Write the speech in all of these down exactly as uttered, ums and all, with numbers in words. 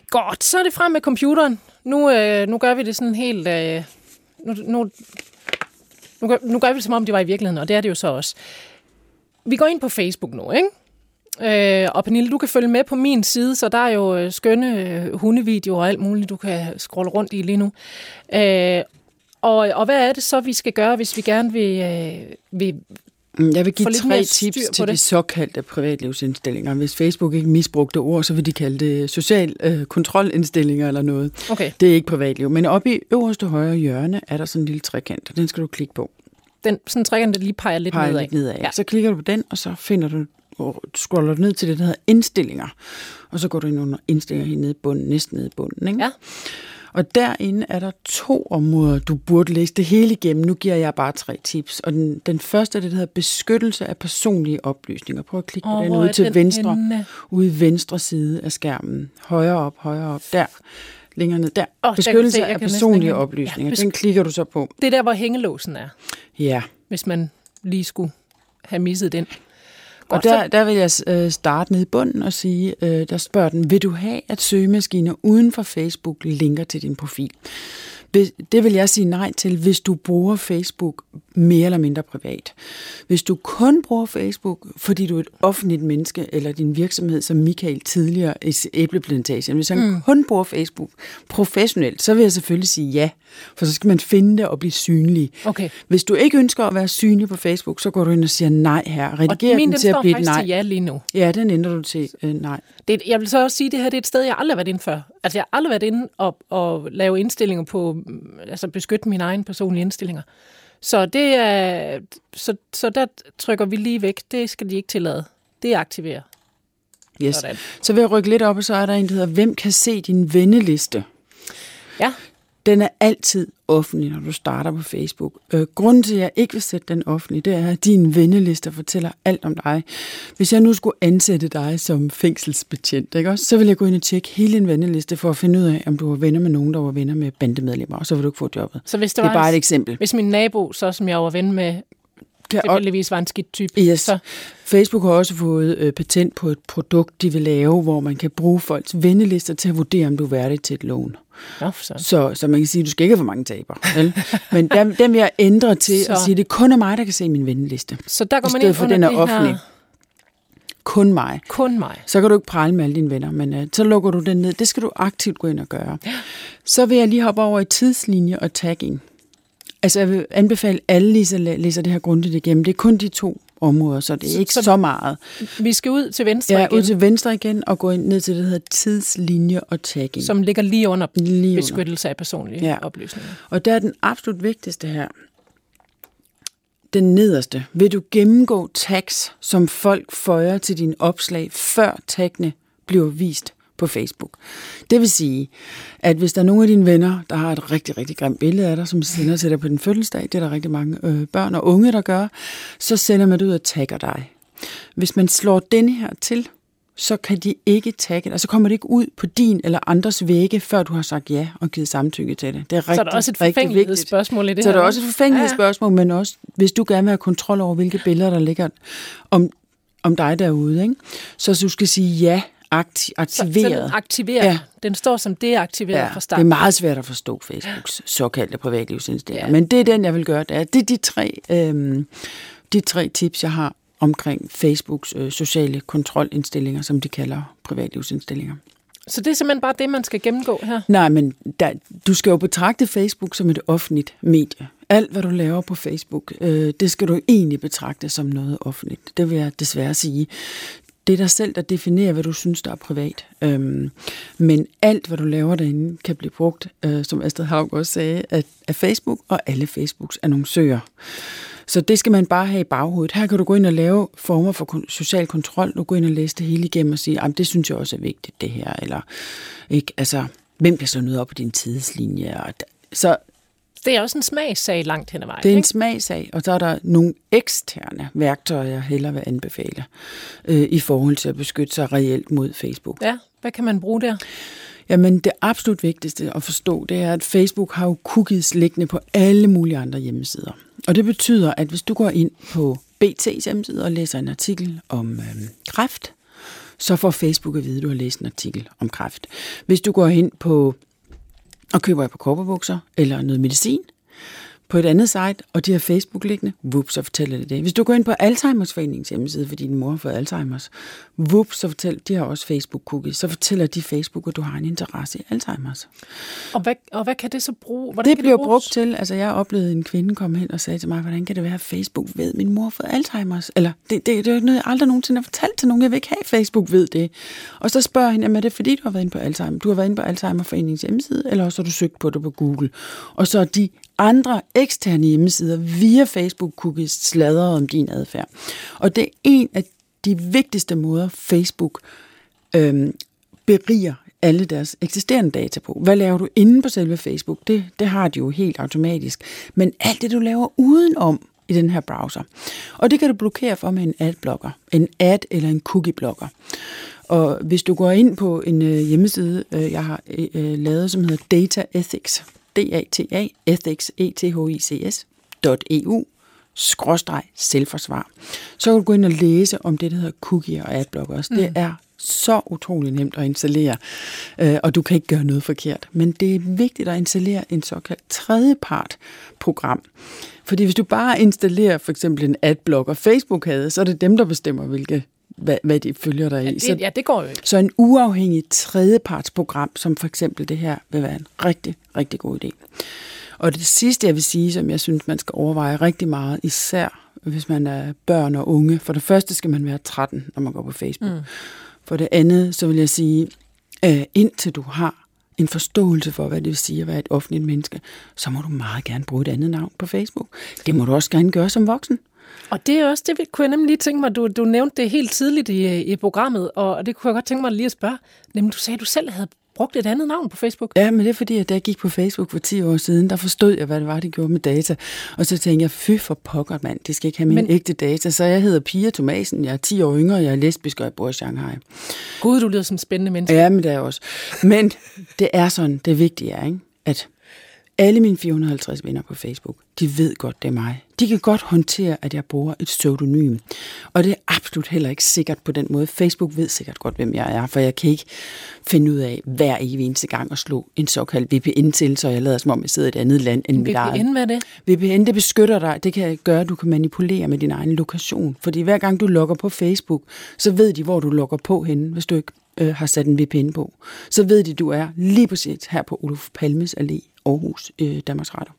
Godt, så er det frem med computeren. Nu, øh, nu gør vi det sådan helt... Øh, nu, nu, nu, gør, nu gør vi det, som om det var i virkeligheden, og det er det jo så også. Vi går ind på Facebook nu, ikke? Øh, og Pernille, du kan følge med på min side, så der er jo øh, skønne øh, hundevideoer og alt muligt, du kan scrolle rundt i lige nu. Øh, og, og hvad er det så, vi skal gøre, hvis vi gerne vil... Øh, vil Jeg vil give tre tips til de såkaldte privatlivsindstillinger. Hvis Facebook ikke misbrugte ord, så vil de kalde det social øh, kontrolindstillinger eller noget. Okay. Det er ikke privatliv. Men oppe i øverste højre hjørne er der sådan en lille trekant, og den skal du klikke på. Den sådan en trekant, der lige peger lidt peger nedad. Lidt nedad. Ja. Så klikker du på den, og så finder du, og scroller du ned til det, der hedder indstillinger. Og så går du ind under indstillinger helt nede i bunden, næsten nede i bunden. Ikke? Ja. Og derinde er der to områder, du burde læse det hele igennem. Nu giver jeg bare tre tips. Og den, den første er det, der hedder beskyttelse af personlige oplysninger. Prøv at klikke oh, på den ude til den venstre, henne? Ude i venstre side af skærmen. Højere op, højere op, der. Længere ned, der. Oh, beskyttelse der se, af personlige oplysninger. Ja, besk- den klikker du så på. Det er der, hvor hængelåsen er. Ja. Hvis man lige skulle have misset den. Og der, der vil jeg starte nede i bunden og sige, øh, der spørger den, vil du have, at søgemaskiner uden for Facebook linker til din profil? Det vil jeg sige nej til, hvis du bruger Facebook mere eller mindre privat. Hvis du kun bruger Facebook, fordi du er et offentligt menneske, eller din virksomhed, som Michael tidligere i Æbleplantagen, hvis han mm. kun bruger Facebook professionelt, så vil jeg selvfølgelig sige ja, for så skal man finde det og blive synlig. Okay. Hvis du ikke ønsker at være synlig på Facebook, så går du ind og siger nej her. Rediger og min, den til at blive et nej. Til ja lige nu. Ja, den ændrer du til øh, nej. Det, jeg vil så også sige, at det her det er et sted, jeg aldrig har været inde før. Altså, jeg har aldrig været inde og, og lave indstillinger på, altså beskytte mine egne personlige indstillinger. Så, det er, så, så der trykker vi lige væk. Det skal de ikke tillade. Det aktiverer. Yes. Sådan. Så vil jeg rykke lidt op, og så er der en, der hedder, hvem kan se din venneliste? Ja. Den er altid offentlig, når du starter på Facebook. Øh, grunden til, at jeg ikke vil sætte den offentlig, det er, at din venneliste fortæller alt om dig. Hvis jeg nu skulle ansætte dig som fængselsbetjent, ikke også, så vil jeg gå ind og tjekke hele din venneliste for at finde ud af, om du var venner med nogen, der var venner med bandemedlemmer, og så vil du ikke få jobbet. Så hvis det, det er bare en, et eksempel. Hvis min nabo, så som jeg var ven med, tilfældigvis var en skidt type. Yes. Så. Facebook har også fået øh, patent på et produkt, de vil lave, hvor man kan bruge folks vennelister til at vurdere, om du er værdig til et lån. Nå, så. Så, så man kan sige, at du skal ikke have for mange taber. Men dem, dem vil jeg ændre til så. At sige, at det er kun af mig, der kan se min venneliste. Så der går man ind for den er offentlig. Her... Kun mig. Kun mig. Så kan du ikke prale med alle dine venner, men uh, så lukker du den ned. Det skal du aktivt gå ind og gøre. Ja. Så vil jeg lige hoppe over i tidslinje og tagging. Altså jeg vil anbefale alle læser, læser det her grundigt igennem. Det er kun de to områder, så det er ikke så, så meget. Vi skal ud til venstre ja, igen. Ja, ud til venstre igen og gå ind ned til det, der hedder tidslinje og tagging. Som ligger lige under lige beskyttelse under. af personlige ja. Oplysninger. Og der er den absolut vigtigste her. Den nederste. Vil du gennemgå tags, som folk føjer til dine opslag, før taggene bliver vist på Facebook. Det vil sige, at hvis der er nogle af dine venner, der har et rigtig, rigtig grimt billede af dig, som sender til dig på din fødselsdag, det er der rigtig mange øh, børn og unge, der gør, så sender man det ud og tagger dig. Hvis man slår denne her til, så kan de ikke tagge dig, så kommer det ikke ud på din eller andres vægge, før du har sagt ja og givet samtykke til det. Det er rigtig, så er der også et forfængelighedsspørgsmål i det så her. Så er der også et forfængelighedsspørgsmål, men også, hvis du gerne vil have kontrol over, hvilke billeder, der ligger om, om dig derude, ikke? Så du skal sige ja, Akti- aktiveret. Så, så aktiveret. Ja. Den står som deaktiveret ja, fra start. Det er meget svært at forstå Facebooks såkaldte privatlivsindstillinger. Ja. Men det er den, jeg vil gøre. Det er, det er de, tre, øhm, de tre tips, jeg har omkring Facebooks øh, sociale kontrolindstillinger, som de kalder privatlivsindstillinger. Så det er simpelthen bare det, man skal gennemgå her? Nej, men der, du skal jo betragte Facebook som et offentligt medie. Alt, hvad du laver på Facebook, øh, det skal du egentlig betragte som noget offentligt. Det vil jeg desværre sige. Det er dig selv, der definerer, hvad du synes, der er privat. Øhm, men alt, hvad du laver derinde, kan blive brugt, øh, som Astrid Haug også sagde, af, af Facebook og alle Facebooks annoncører. Så det skal man bare have i baghovedet. Her kan du gå ind og lave former for social kontrol. Du går ind og læse det hele igennem og sige, det synes jeg også er vigtigt, det her. Eller ikke, altså, hvem bliver så noget op på din tidslinje? Og så det er også en smagssag langt hen ad vejen. Det er en ikke? smagssag, og så er der nogle eksterne værktøjer, jeg hellere vil anbefale, øh, i forhold til at beskytte sig reelt mod Facebook. Ja, hvad kan man bruge der? Jamen, det absolut vigtigste at forstå, det er, at Facebook har jo cookies liggende på alle mulige andre hjemmesider. Og det betyder, at hvis du går ind på B T's hjemmeside og læser en artikel om øh, kræft, så får Facebook at vide, at du har læst en artikel om kræft. Hvis du går hen på og køber et par korperbukser eller noget medicin på et andet site, og de har Facebook liggende, vups, så fortæller det det. Hvis du går ind på Alzheimers Foreningens hjemmeside, fordi din mor har fået Alzheimers, vups, så fortæller, de har også Facebook-cookies, så fortæller de Facebook, at du har en interesse i Alzheimers. Og hvad, og hvad kan det så bruge? Hvordan det kan bliver det brugt til, altså jeg oplevede en kvinde komme hen og sagde til mig, hvordan kan det være, at Facebook ved, at min mor har fået Alzheimers? Eller, det, det, det er jo noget, jeg aldrig nogensinde har fortalt til nogen, jeg vil ikke have, Facebook ved det. Og så spørger hende, er det fordi, du har været inde på Alzheimer? Du har været inde på Alzheimers Foreningens hjemmeside, eller også har du søgt på det på Google? Og så de andre eksterne hjemmesider via Facebook-cookies sladrer om din adfærd. Og det er en af de vigtigste måder, Facebook øhm, beriger alle deres eksisterende data på. Hvad laver du inde på selve Facebook? Det, det har de jo helt automatisk. Men alt det, du laver udenom i den her browser. Og det kan du blokere for med en adblocker. En ad eller en cookie-blocker. Og hvis du går ind på en øh, hjemmeside, øh, jeg har øh, lavet, som hedder Data Ethics, D-A-T-A, ethics, E T H I C S, .eu, skråstreg, selvforsvar. Så kan du gå ind og læse om det, der hedder cookie og adblockers. Mm. Det er så utrolig nemt at installere, øh, og du kan ikke gøre noget forkert. Men det er vigtigt at installere en såkaldt tredjepart-program. Fordi hvis du bare installerer for eksempel en adblocker, Facebook havde, så er det dem, der bestemmer, hvilke Hvad, hvad de følger dig i. Ja, det, så, ja, det går jo ikke. Så en uafhængig tredjepartsprogram, som for eksempel det her, vil være en rigtig, rigtig god idé. Og det sidste, jeg vil sige, som jeg synes, man skal overveje rigtig meget, især hvis man er børn og unge. For det første skal man være tretten, når man går på Facebook. Mm. For det andet, så vil jeg sige, øh, indtil du har en forståelse for, hvad det vil sige at være et offentligt menneske, så må du meget gerne bruge et andet navn på Facebook. Det må du også gerne gøre som voksen. Og det er også, det kunne jeg nemlig lige tænke mig, du, du nævnte det helt tidligt i, i programmet, og det kunne jeg godt tænke mig lige at spørge. Nemlig, du sagde, at du selv havde brugt et andet navn på Facebook. Ja, men det er fordi, at da jeg gik på Facebook for ti år siden, der forstod jeg, hvad det var, de gjorde med data. Og så tænkte jeg, fy for pokker, mand, de skal ikke have mine men... ægte data. Så jeg hedder Pia Thomasen, jeg er ti år yngre, jeg er lesbisk, og jeg bor i Shanghai. Gud, du lyder som en spændende menneske. Ja, men det er også. Men det er sådan, det vigtige er, ikke? At alle mine fire hundrede og halvtreds venner på Facebook, de ved godt, det er mig. De kan godt håndtere, at jeg bruger et pseudonym. Og det er absolut heller ikke sikkert på den måde. Facebook ved sikkert godt, hvem jeg er, for jeg kan ikke finde ud af hver evig eneste gang at slå en såkaldt V P N til, så jeg lader som om, jeg sidder i et andet land end mit eget. V P N, hvad er det? V P N, det beskytter dig. Det kan gøre, at du kan manipulere med din egen lokation. Fordi hver gang du logger på Facebook, så ved de, hvor du logger på henne, hvis du ikke øh, har sat en V P N på. Så ved de, du er lige præcis her på Olof Palmes Allé, Aarhus, øh, Danmarks Radio.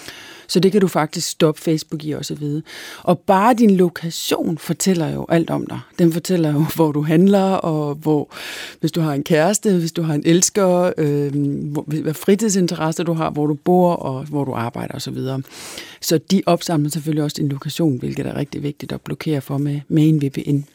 Så det kan du faktisk stoppe Facebook i også at vide. Og bare din lokation fortæller jo alt om dig. Den fortæller jo, hvor du handler, og hvor, hvis du har en kæreste, hvis du har en elsker, øh, hvor, hvad fritidsinteresser du har, hvor du bor, og hvor du arbejder osv. Så, så de opsamler selvfølgelig også din lokation, hvilket er rigtig vigtigt at blokere for med, med en V P N.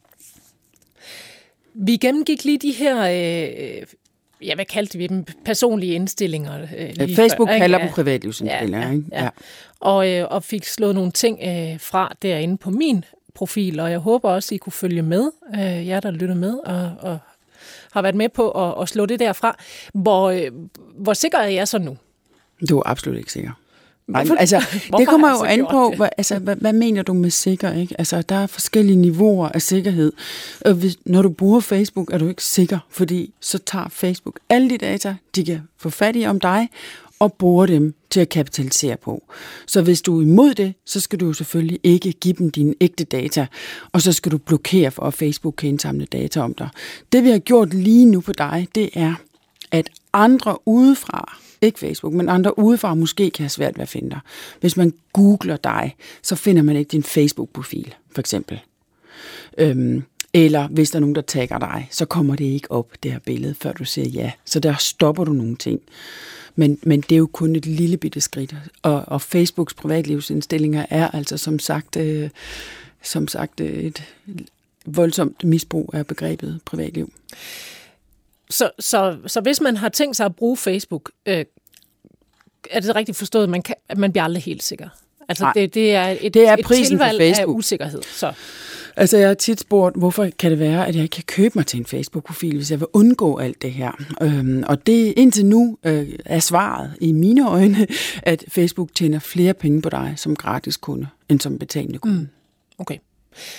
Vi gennemgik lige de her... Øh Ja, hvad kaldte vi dem? Personlige indstillinger. Øh, Facebook før, kalder dem privatlivsindstillinger. Ja, ja, ja. Ja. Og, øh, og fik slået nogle ting øh, fra derinde på min profil, og jeg håber også, I kunne følge med, øh, jer der lytter med, og, og har været med på at, at slå det derfra. Hvor, øh, hvor sikker er jeg så nu? Du er absolut ikke sikker. Hvorfor? Altså, det kommer jo an på, hvad, altså, hvad, hvad mener du med sikker, ikke? Altså, der er forskellige niveauer af sikkerhed. Og hvis, når du bruger Facebook, er du ikke sikker, fordi så tager Facebook alle de data, de kan få fat i om dig, og bruger dem til at kapitalisere på. Så hvis du er imod det, så skal du selvfølgelig ikke give dem dine ægte data, og så skal du blokere for, at Facebook kan indsamle data om dig. Det vi har gjort lige nu på dig, det er, at andre udefra, ikke Facebook, men andre udefra måske kan have svært ved at finde dig. Hvis man googler dig, så finder man ikke din Facebook-profil, for eksempel. Øhm, eller hvis der er nogen, der tagger dig, så kommer det ikke op, det her billede, før du siger ja. Så der stopper du nogle ting. Men, men det er jo kun et lille bitte skridt. Og, og Facebooks privatlivsindstillinger er altså som sagt, øh, som sagt øh, et voldsomt misbrug af begrebet privatliv. Så, så, så hvis man har tænkt sig at bruge Facebook, øh, er det rigtigt forstået, at man, kan, at man bliver aldrig helt sikker? Altså det, det er et, det er et tilvalg af usikkerhed. Så. Altså jeg har tit spurgt, hvorfor kan det være, at jeg ikke kan købe mig til en Facebook-profil, hvis jeg vil undgå alt det her? Øhm, og det indtil nu øh, er svaret i mine øjne, at Facebook tjener flere penge på dig som gratis kunde, end som betalende kunde. Mm. Okay.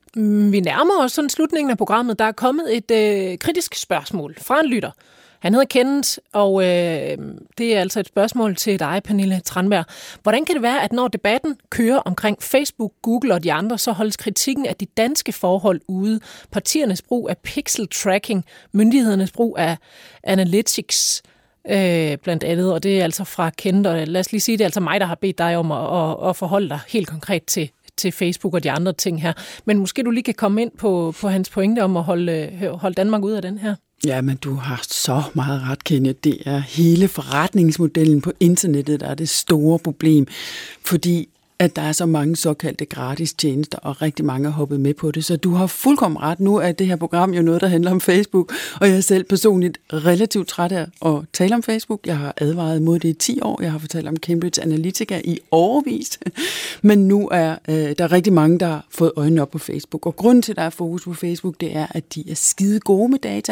Vi nærmer os sådan slutningen af programmet. Der er kommet et øh, kritisk spørgsmål fra en lytter. Han hedder Kenneth, og øh, det er altså et spørgsmål til dig, Pernille Tranberg. Hvordan kan det være, at når debatten kører omkring Facebook, Google og de andre, så holdes kritikken af de danske forhold ude? Partiernes brug af pixel-tracking, myndighedernes brug af analytics, øh, blandt andet, og det er altså fra Kenneth. Og lad os lige sige, det er altså mig, der har bedt dig om at, at, at forholde dig helt konkret til til Facebook og de andre ting her. Men måske du lige kan komme ind på, på hans pointe om at holde, holde Danmark ud af den her. Ja, men du har så meget ret, Kenneth. Det er hele forretningsmodellen på internettet, der er det store problem. Fordi at der er så mange såkaldte gratis tjenester, og rigtig mange har hoppet med på det. Så du har fuldkommen ret. Nu er det her program jo noget, der handler om Facebook, og jeg er selv personligt relativt træt af at tale om Facebook. Jeg har advaret mod det i ti år. Jeg har fortalt om Cambridge Analytica i årevis. Men nu er øh, der rigtig mange, der har fået øjnene op på Facebook. Og grunden til, at der er fokus på Facebook, det er, at de er skide gode med data,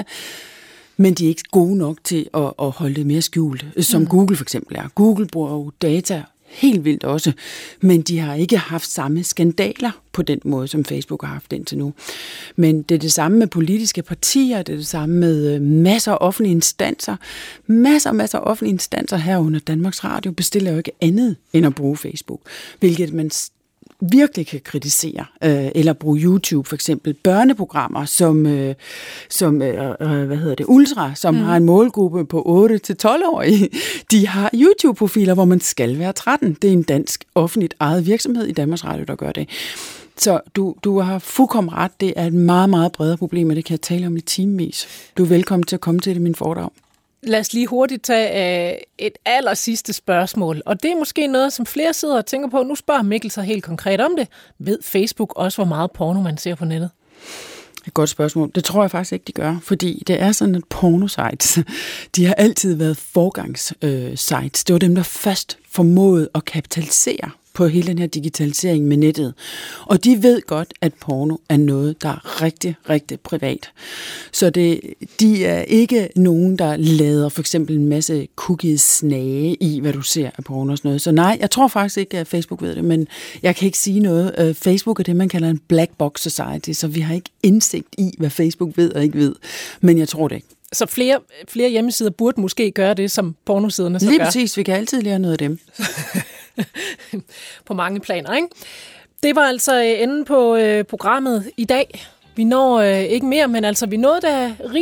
men de er ikke gode nok til at, at holde det mere skjult, som mm. Google for eksempel er. Google bruger jo data helt vildt også, men de har ikke haft samme skandaler på den måde, som Facebook har haft indtil nu. Men det er det samme med politiske partier, det er det samme med masser af offentlige instanser. Masser og masser af offentlige instanser herunder Danmarks Radio bestiller jo ikke andet end at bruge Facebook, hvilket man virkelig kan kritisere, øh, eller bruge YouTube for eksempel, børneprogrammer som, øh, som øh, hvad hedder det, Ultra, som mm. har en målgruppe på otte til tolv-årige. De har YouTube-profiler, hvor man skal være tretten. Det er en dansk offentligt ejet virksomhed i Danmarks Radio, der gør det. Så du, du har fuldkommen ret. Det er et meget, meget bredere problem, og det kan jeg tale om i timevis. Du er velkommen til at komme til det, min foredrag. Lad os lige hurtigt tage øh, et aller sidste spørgsmål, og det er måske noget, som flere sidder og tænker på. Nu spørger Mikkel sig helt konkret om det. Ved Facebook også, hvor meget porno man ser på nettet? Et godt spørgsmål. Det tror jeg faktisk ikke, de gør, fordi det er sådan et porno-sites. De har altid været forgangs-sites. Det var dem, der først formåede at kapitalisere på hele den her digitalisering med nettet. Og de ved godt, at porno er noget, der er rigtig, rigtig privat. Så det, de er ikke nogen, der lader for eksempel en masse cookies snage i, hvad du ser af porno og sådan noget. Så nej, jeg tror faktisk ikke, at Facebook ved det, men jeg kan ikke sige noget. Facebook er det, man kalder en black box society, så vi har ikke indsigt i, hvad Facebook ved og ikke ved. Men jeg tror det ikke. Så flere, flere hjemmesider burde måske gøre det, som pornosiderne så Lige gør. Lige præcis, vi kan altid lære noget af dem. På mange planer, ikke? Det var altså enden på øh, programmet i dag. Vi når øh, ikke mere, men altså vi nåede da